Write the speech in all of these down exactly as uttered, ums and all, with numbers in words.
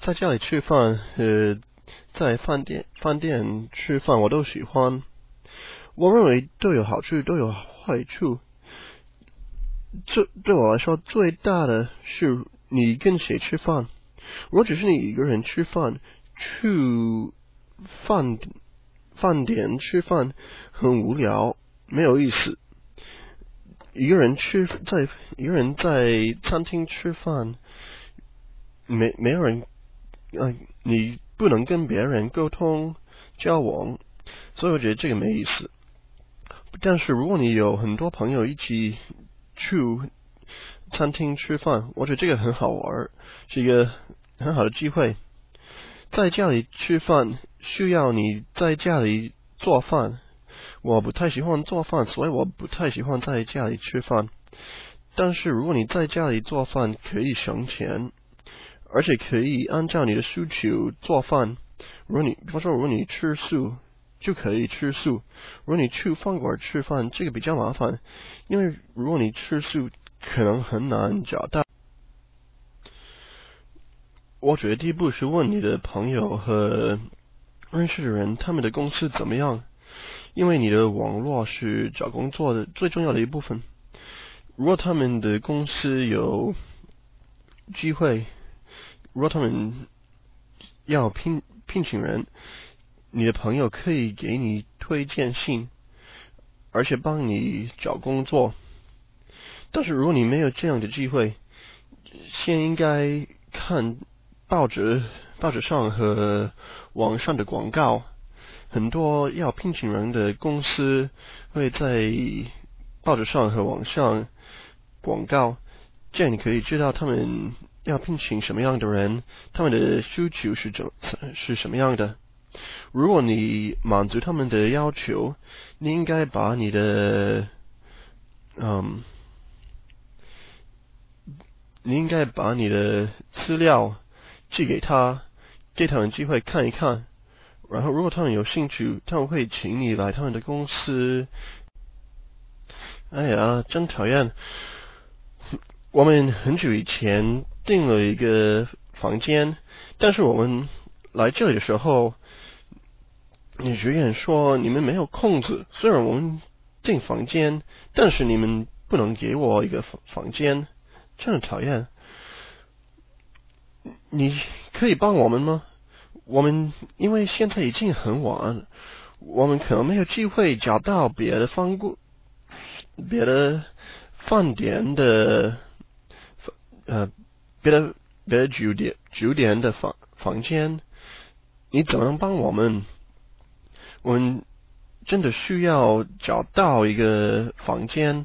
在家里吃饭，呃，在饭店饭店吃饭，我都喜欢。我认为都有好处，都有坏处。这对我来说，最大的是你跟谁吃饭。如果只是你一个人吃饭，去饭饭店吃饭很无聊，没有意思。一个人吃在一个人在餐厅吃饭，没没有人，呃，你不能跟别人沟通交往，所以我觉得这个没意思。但是如果你有很多朋友一起去餐厅吃饭，我觉得这个很好玩，是一个很好的机会。在家里吃饭需要你在家里做饭，我不太喜欢做饭，所以我不太喜欢在家里吃饭。但是如果你在家里做饭，可以省钱，而且可以按照你的需求做饭。如果你，比方说，如果你吃素，就可以吃素。如果你去饭馆吃饭，这个比较麻烦，因为如果你吃素，可能很难找到。我觉得第一步是问你的朋友和认识的人，他们的公司怎么样，因为你的网络是找工作的最重要的一部分。如果他们的公司有机会，如果他们要聘聘请人，你的朋友可以给你推荐信，而且帮你找工作。但是如果你没有这样的机会，先应该看报纸报纸上和网上的广告，很多要聘请人的公司会在报纸上和网上广告，这样你可以知道他们要聘请什么样的人，他们的需求是怎是什么样的。如果你满足他们的要求，你应该把你的嗯，你应该把你的资料寄给他，给他们机会看一看。然后如果他们有兴趣，他们会请你来他们的公司。哎呀，真讨厌！我们很久以前订了一个房间，但是我们来这里的时候，你职员说你们没有空子，虽然我们订房间，但是你们不能给我一个房房间，真的讨厌。你可以帮我们吗？我们因为现在已经很晚，我们可能没有机会找到别的房顾、别的饭店的呃别的别的酒店酒店的房房间。你怎么能帮我们？我们真的需要找到一个房间。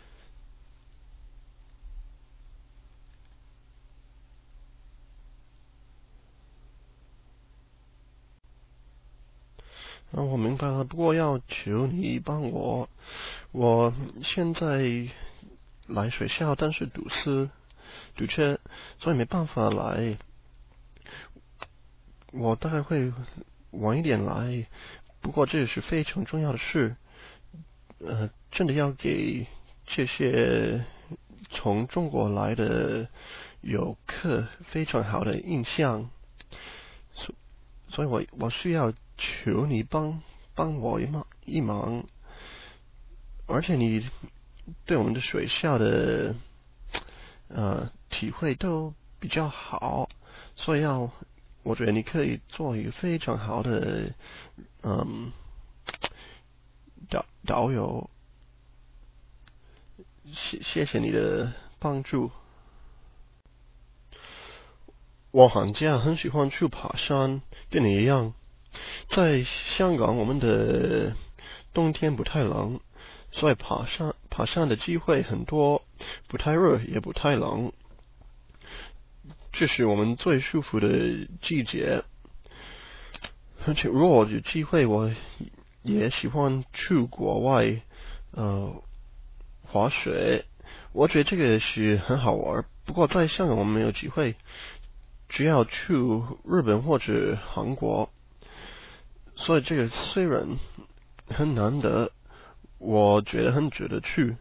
啊，我明白了，不过要求你帮我。我现在来学校，但是堵车，堵车，所以没办法来。我大概会晚一点来，不过这也是非常重要的事。呃，真的要给这些从中国来的游客非常好的印象，所所以我我需要求你帮帮我一忙一忙，而且你对我们的学校的呃体会都比较好，所以要我觉得你可以做一个非常好的嗯导导游。谢谢谢你的帮助。我寒假很喜欢去爬山，跟你一样。在香港，我们的冬天不太冷，所以爬山爬山的机会很多，不太热也不太冷，这是我们最舒服的季节。而且如果我有机会，我也喜欢去国外呃滑雪，我觉得这个是很好玩。不过在香港我们没有机会，只要去日本或者韩国，所以这个虽然很难得，我觉得很值得去。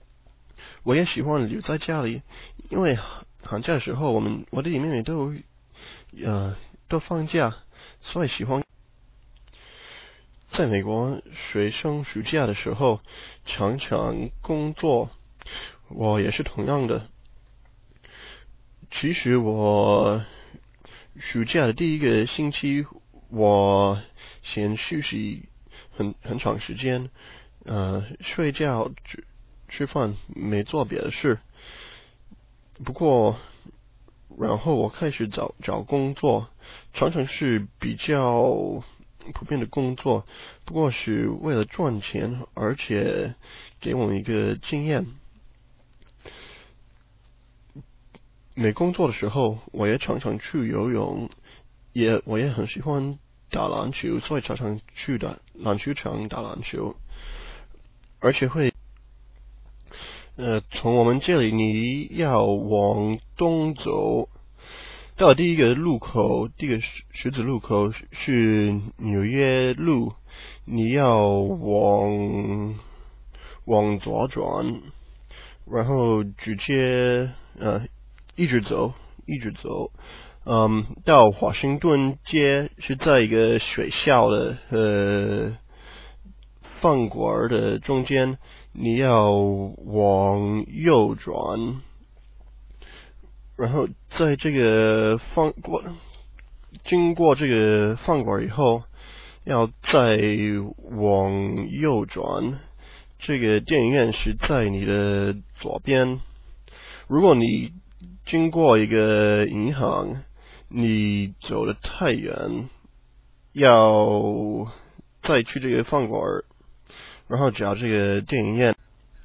我也喜欢留在家里，因为寒假的时候，我们我弟弟妹妹都呃都放假，所以喜欢。在美国学生暑假的时候常常工作，我也是同样的。其实我暑假的第一个星期，我先休息很很长时间，呃，睡觉、吃吃饭，没做别的事。不过，然后我开始找找工作，常常是比较普遍的工作，不过是为了赚钱，而且给我们一个经验。没工作的时候，我也常常去游泳，也我也很喜欢打篮球，所以常常去打篮球场打篮球，而且会，呃，从我们这里你要往东走，到第一个路口，第一个十字路口是纽约路，你要往往左转，然后直接呃一直走，一直走，嗯，到华盛顿街是在一个学校的呃饭馆的中间，你要往右转，然后在这个饭过经过这个饭馆以后，要再往右转。这个电影院是在你的左边。如果你经过一个银行，你走得太远，要再去这个饭馆，然后找这个电影院。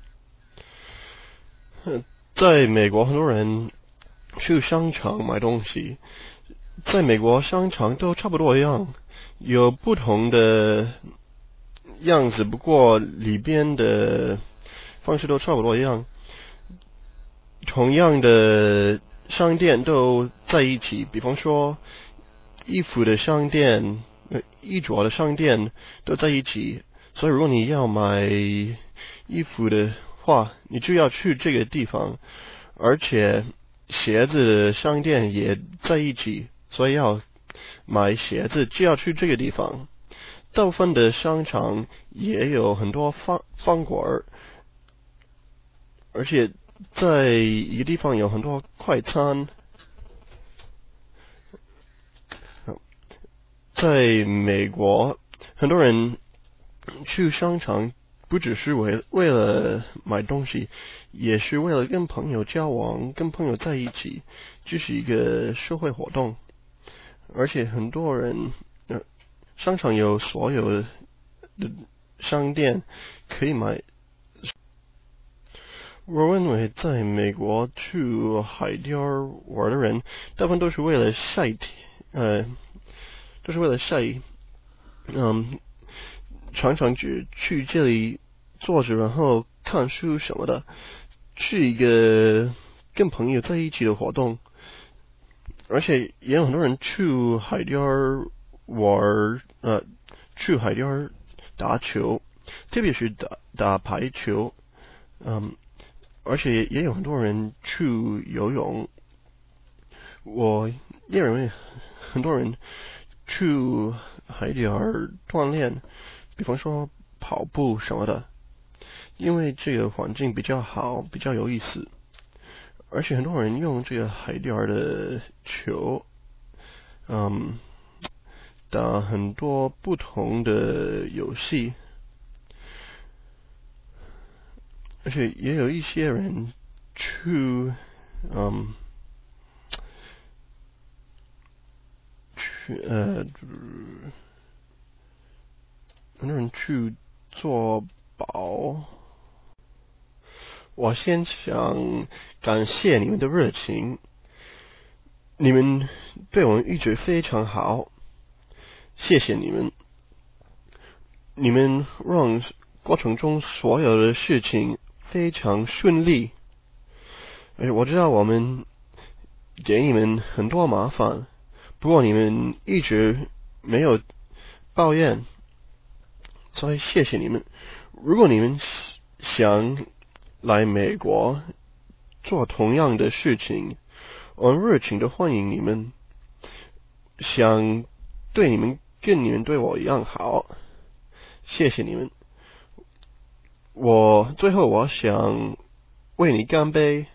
在美国，很多人去商场买东西，在美国商场都差不多一样，有不同的样子，不过里边的方式都差不多一样。同样的商店都在一起，比方说衣服的商店、呃衣着的商店都在一起。所以如果你要买衣服的话，你就要去这个地方，而且鞋子的商店也在一起，所以要买鞋子就要去这个地方。大部分的商场也有很多饭饭馆，而且在一个地方有很多快餐。在美国，很多人去商场不只是为为了买东西，也是为了跟朋友交往，跟朋友在一起，这是一个社会活动。而且很多人，呃，商场有所有的商店可以买。我认为在美国去海边玩的人，大部分都是为了晒天，呃，都是为了晒，嗯，常常只去这里坐着，然后看书什么的，是一个跟朋友在一起的活动。而且也有很多人去海边玩，呃，去海边打球，特别是打打排球，嗯，而且也有很多人去游泳。我也认为很多人去海边锻炼，比方说跑步什么的，因为这个环境比较好，比较有意思。而且很多人用这个海边的球，嗯，打很多不同的游戏，而且也有一些人去，嗯，去呃，很多人去做保。我先想感谢你们的热情，你们对我们一直非常好，谢谢你们。你们让过程中所有的事情非常顺利。而且我知道我们给你们很多麻烦，不过你们一直没有抱怨，所以谢谢你们。如果你们想来美国做同样的事情，我们热情的欢迎你们。 想对你们跟你们对我一样好，谢谢你们。我最后我想为你干杯。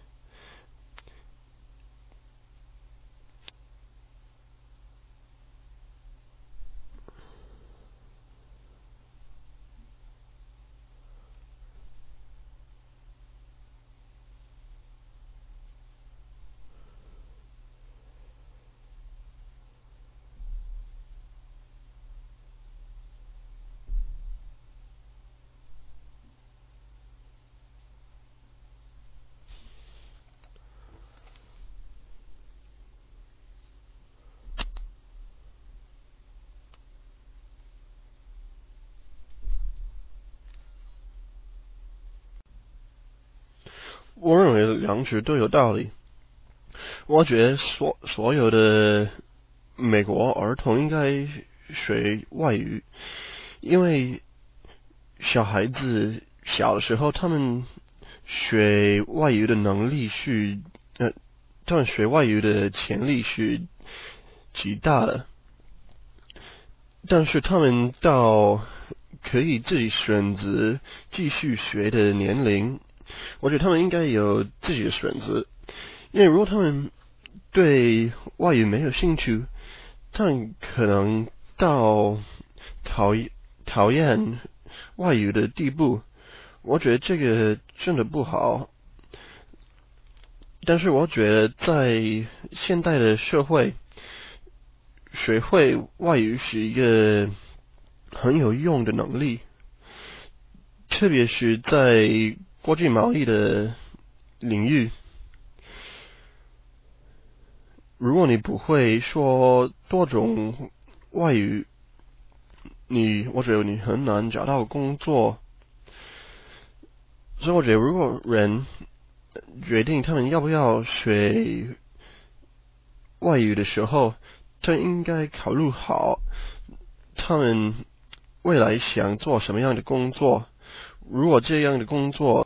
我认为两者都有道理。我觉得所所有的美国儿童应该学外语，因为小孩子小的时候，他们学外语的能力是呃，他们学外语的潜力是极大的，但是他们到可以自己选择继续学的年龄，我觉得他们应该有自己的选择。因为如果他们对外语没有兴趣，他们可能到讨厌讨厌外语的地步，我觉得这个真的不好。但是我觉得在现代的社会，学会外语是一个很有用的能力，特别是在国际贸易的领域。如果你不会说多种外语，你我觉得你很难找到工作。所以我觉得如果人决定他们要不要学外语的时候，他应该考虑好他们未来想做什么样的工作。如果这样的工作，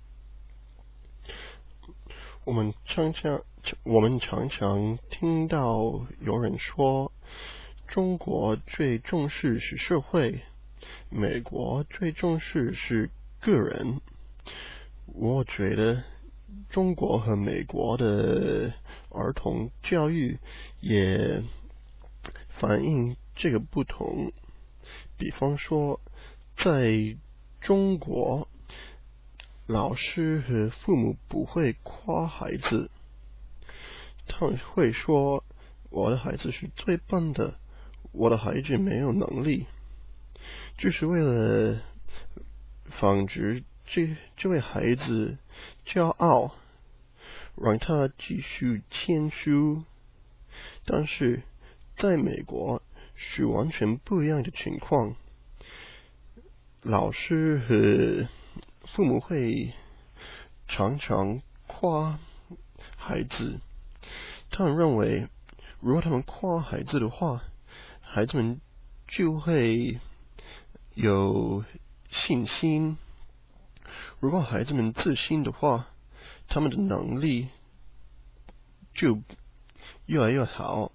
我们常常我们常常听到有人说，中国最重视是社会，美国最重视是个人。我觉得中国和美国的儿童教育也反映这个不同。比方说，在中国，老师和父母不会夸孩子，他们会说我的孩子是最棒的，我的孩子没有能力，就是为了防止这这位孩子骄傲，让他继续谦虚。但是在美国是完全不一样的情况，老师和父母会常常夸孩子，他们认为如果他们夸孩子的话，孩子们就会有信心。如果孩子们自信的话，他们的能力就越来越好，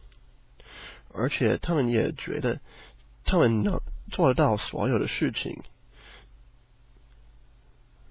而且他们也觉得他们能做得到所有的事情。